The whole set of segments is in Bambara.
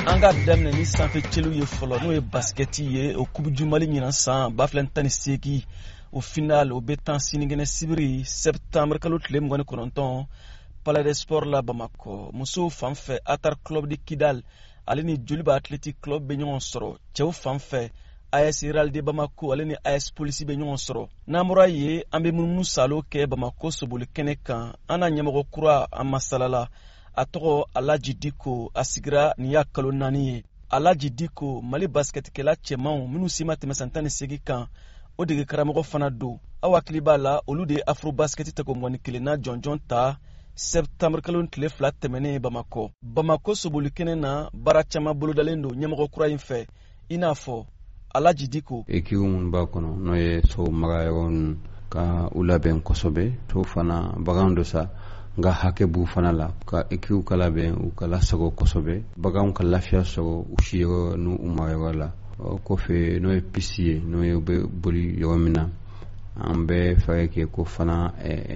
Anga damne ni sanfɛ celu ye fɔlɔ n'o ye basketi ye o Coupe du Mali ɲinan san 2018 au final o bɛ tan sinigɛnɛ sibiri septembre kalo tile 29 Palais des Sports la Bamako musow fanfɛ Atar Club de Kidal ale ni Joliba Athletic Club bɛ ɲɔgɔn sɔrɔ cɛw fanfɛ AS Real de Bamako ale ni AS Police bɛ ɲɔgɔn sɔrɔ n'amura ye an bɛ munumunu salo kɛ Bamako soboli kɛnɛ kan an na ɲɛmɔgɔ kura an masalala a tɔgɔ Alaji Diko a sigira nin y'a kalo 4 ye Alaji Diko Mali basketkɛla cɛmanw minnu si ma tɛmɛ san 18 kan o dege karamɔgɔ fana don aw hakili b'a la olu de Afro Basket tɛgɛ mɔni kelenna jɔnjɔn ta septembre kalo tile 2 tɛmɛnen Bamako soboli kɛnɛ na baara caman bolodalen don ɲɛmɔgɔ kura in fɛ i n'a fɔ Alaji Diko équipe mun b'a kɔnɔ n'o ye so magayɔrɔ ka u labɛn kosɛbɛ so fana bagan dɔ sa nga hakɛ b'u fana la ka équipe ka labɛn u ka lasago kosɛbɛ baganw ka lafiya sɔrɔ u siyɔrɔ n'u magayɔrɔ la o kɔfɛ n'o ye pisi ye n'o ye bɛ boli yɔrɔ min na an bɛ fɛɛrɛ kɛ ko fana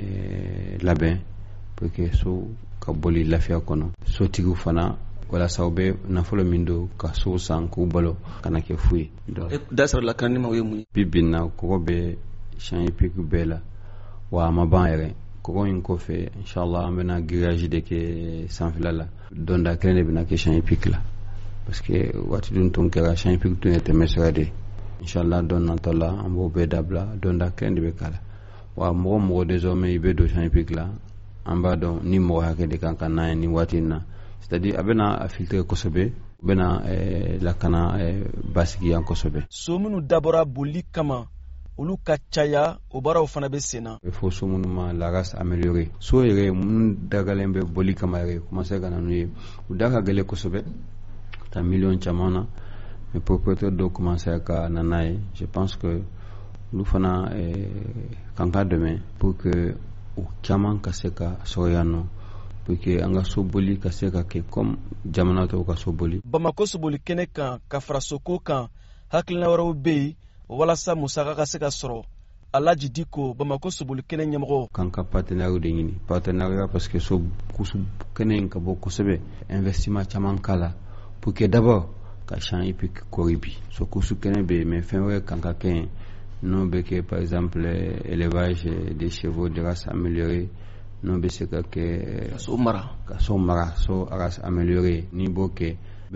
labɛn pour que so ka boli lafiya kɔnɔ sotigiw fana walasa u bɛ nafolo min don ka so san k'u balo kana kɛ fu ye da sɔrɔ la kan ni ma ye mun bi bin na kɔgɔ bɛ champion pique bɛɛ la wa a ma ban yɛrɛ kɔgɔ in kɔfɛ inshallah an bɛna grillage de kɛ sanfɛla la donda kelen de bɛna kɛ champion pique la parce que waati dun tun kɛra champion pique tun ye tɛmɛ sira de inshallah don natɔ la an b'o bɛɛ dabila donda kelen de bɛ k'a la wa mɔgɔ désormais i bɛ don champion pique la an b'a dɔn ni mɔgɔ hakɛ de kan ka n'a ye ni waati in na c'est-à-dire a bɛna a filtre kosɛbɛ u bɛna lakana basigi yan kosɛbɛ so minnu dabɔra boli kama olu ka caya o baaraw fana bɛ sen na il faut so minnu ma la race améliorer so yɛrɛ minnu dagalen bɛ boli kama yɛrɛ commencer ka na n'u ye u da ka gɛlɛn kosɛbɛ ta million caman na mais propriétaire dɔw commencer ka na n'a ye je pense que olu fana kan ka dɛmɛ pour que u caman ka se ka sɔrɔ yan nɔ pour que an ka so boli ka se ka kɛ comme jamana tɔw ka so boli Bamako soboli kɛnɛ kan ka fara soko kan hakilina wɛrɛw bɛ yen walasa musaka ka se ka sɔrɔ Alaji Diko Bamako soboli kɛnɛ ɲɛmɔgɔ kan ka partenaire de ɲini partenariat parce que so kusu kɛnɛ in ka bɔ kosɛbɛ investissement caman k'a la pour que d'abord ka champ hippique kɔri bi so kusu kɛnɛ bɛ mais fɛn wɛrɛ kan ka kɛ n'o bɛ kɛ par exemple élevage des chevaux de race améliorée n'o bɛ se ka kɛ ka so mara so race améliorée ni b'o kɛ bɛ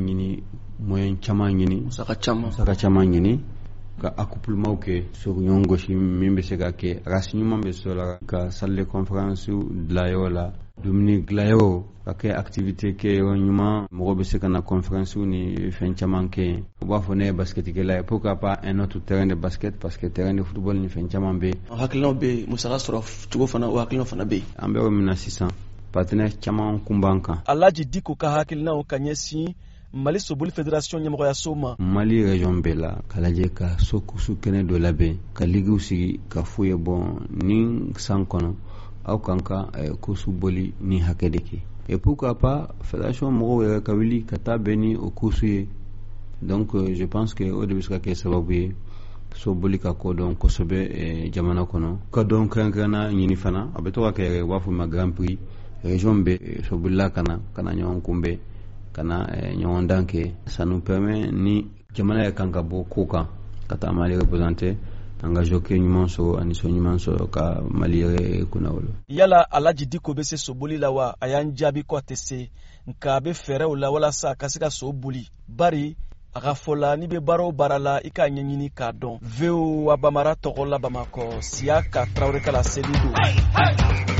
moyen caman ɲini musaka caman ɲini ka accouplement kɛ so ɲɔgɔn gosi min bɛ se ka kɛ race ɲuman bɛ sɔrɔ la ka salle de conférence dilayɔrɔ la dumuni dilayɔrɔ ka kɛ activité kɛ yɔrɔ ɲuman mɔgɔ bɛ se ka na conférence ni fɛn caman kɛ u b'a fɔ ne ye basketikɛla ye pourquoi pas un autre terrain de basket parce que terrain de football ni fɛn caman bɛ hakilinaw bɛ musaka sɔrɔ cogo fana o hakilinaw fana bɛ an bɛ yɔrɔ min na sisan partenaire caman kun b'an kan Alaji Diko ka hakilinaw ka ɲɛsin Mali soboli fédération ɲɛmɔgɔya so ma Mali région bɛɛ la ka lajɛ ka so kusu kɛnɛ dɔ labɛn ka ligiw sigi ka f'u ye bon ni san kɔnɔ aw kan ka kusu boli ni hakɛ de kɛ et pourquoi pas fédération mɔgɔw yɛrɛ ka wuli ka taa bɛn ni o kusu ye donc je pense que o de bɛ se ka kɛ sababu ye so boli ka kodɔn kosɛbɛ jamana kɔnɔ ka dɔn kɛrɛnkɛrɛnna ɲini fana a bɛ to ka kɛ u b'a fɔ ma grand prix région bɛ so bolila kana ɲɔgɔn kunbɛn kana ɲɔgɔn dan kɛ ça nous permet ni jamana yɛrɛ kan ka bɔ ko kan ka taa Mali représenter an ka jockey ɲuman sɔrɔ ani so ɲuman sɔrɔ ka Mali yɛrɛ kunna wolo yala Alaji Diko bɛ se soboli la wa a y'an jaabi ko a tɛ se nka a bɛ fɛɛrɛw la walasa a ka se ka so boli bari a ka fɔ la n'i bɛ baara o baara la i k'a ɲɛɲini k'a dɔn VOA Bamara tɔgɔ la Bamakɔ Siyaka Traoré Kala Selidu